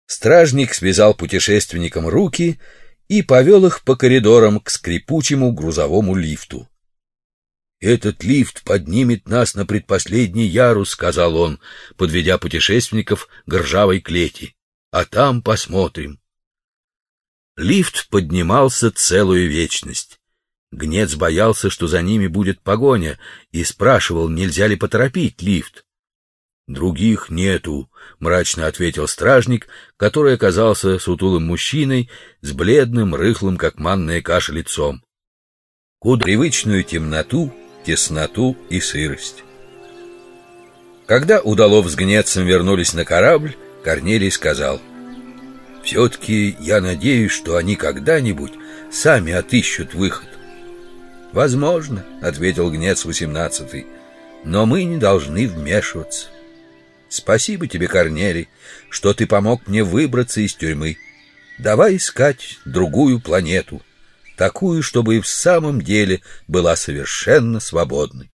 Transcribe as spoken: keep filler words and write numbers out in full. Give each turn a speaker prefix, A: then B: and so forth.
A: Стражник связал путешественникам руки и повел их по коридорам к скрипучему грузовому лифту. «Этот лифт поднимет нас на предпоследний ярус», — сказал он, подведя путешественников к ржавой клети. «А там посмотрим». Лифт поднимался целую вечность. Гнец боялся, что за ними будет погоня, и спрашивал, нельзя ли поторопить лифт. «Других нету», — мрачно ответил стражник, который оказался сутулым мужчиной с бледным, рыхлым, как манная каша, лицом. Куда привычную темноту, тесноту и сырость. Когда Удалов с Гнецем вернулись на корабль, Корнелий сказал: «Все-таки я надеюсь, что они когда-нибудь сами отыщут выход». «Возможно», — ответил Гнец восемнадцатый, — «но мы не должны вмешиваться. Спасибо тебе, Корнелий, что ты помог мне выбраться из тюрьмы. Давай искать другую планету, такую, чтобы и в самом деле была совершенно свободной».